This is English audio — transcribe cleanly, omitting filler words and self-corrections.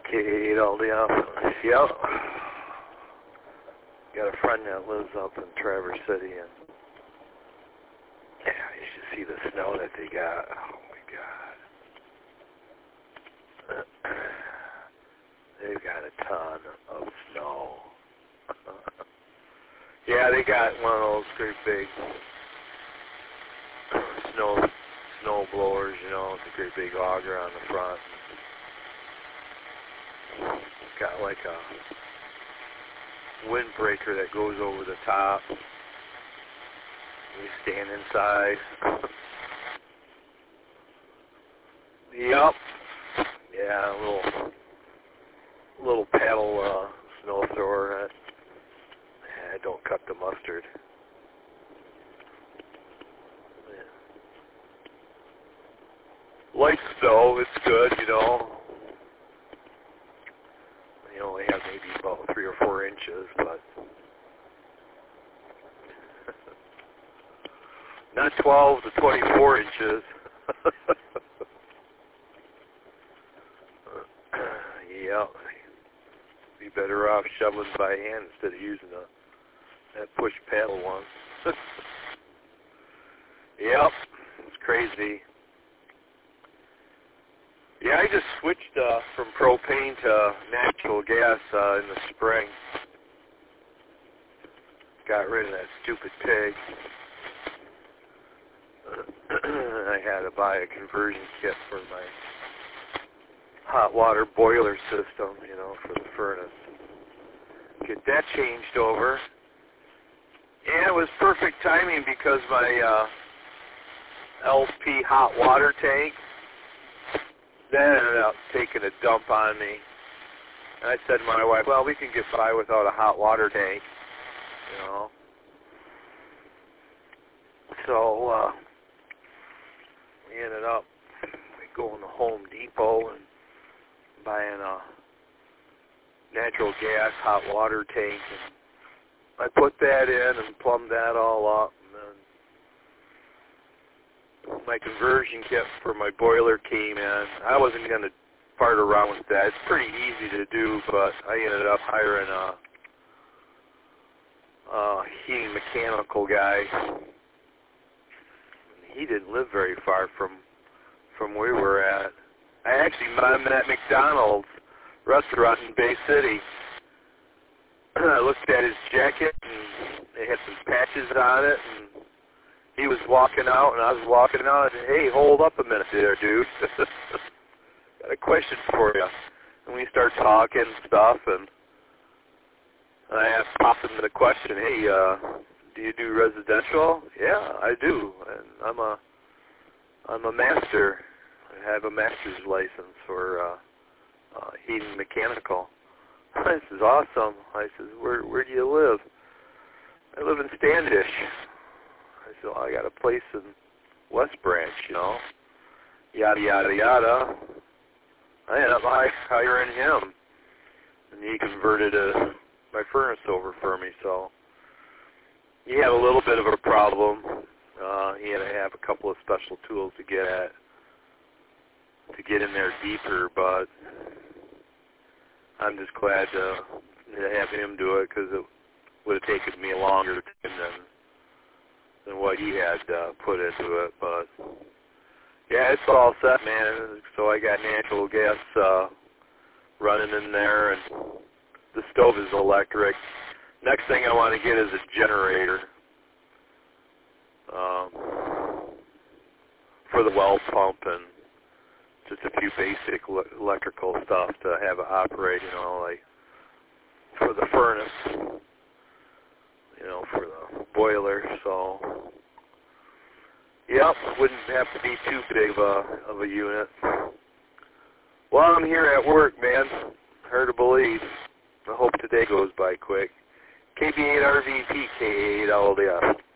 K8 all day off. Yep. Got a friend that lives up in Traverse City, and yeah, you should see the snow that they got. Oh my God. They've got a ton of snow. Yeah, they got one of those great big snow blowers, you know, with a great big auger on the front. It's got like a windbreaker that goes over the top. You stand inside. Yep. Yeah, a little paddle snow thrower. Don't cut the mustard. Yeah. Light snow, it's good, you know. You only have maybe about 3 or 4 inches, but not 12 to 24 inches. Yeah. Be better off shoveling by hand instead of using that push paddle one. Yep, it's crazy. Yeah, I just switched from propane to natural gas in the spring. Got rid of that stupid pig. I had to buy a conversion kit for my hot water boiler system, you know, for the furnace. Get that changed over. And it was perfect timing because my LP hot water tank, that ended up taking a dump on me. And I said to my wife, well, we can get by without a hot water tank, you know. So we ended up going to Home Depot and buying a natural gas hot water tank. And I put that in and plumbed that all up. And then my conversion kit for my boiler came in. I wasn't going to part around with that. It's pretty easy to do, but I ended up hiring a heating mechanical guy. He didn't live very far from where we were at. I actually met him at McDonald's restaurant in Bay City. I looked at his jacket, and it had some patches on it, and he was walking out, and I was walking out, and I said, hey, hold up a minute there, dude. Got a question for you. And we start talking and stuff, and I popped him the question, hey, do you do residential? Yeah, I do, and I'm a master. I have a master's license for heating mechanical. This is awesome. I said, where do you live? I live in Standish. I said, well, I got a place in West Branch, you know. Yada, yada, yada. I ended up hiring him. And he converted my furnace over for me, so he had a little bit of a problem. He had to have a couple of special tools to get in there deeper, but I'm just glad to have him do it because it would have taken me longer than what he had put into it. But yeah, it's all set, man. So I got natural gas running in there, and the stove is electric. Next thing I want to get is a generator for the well pump and just a few basic electrical stuff to have it operate, you know, like for the furnace, you know, for the boiler. So, yep, wouldn't have to be too big of a unit. Well, I'm here at work, man. Hard to believe. I hope today goes by quick. KB8RVP, K8 all day.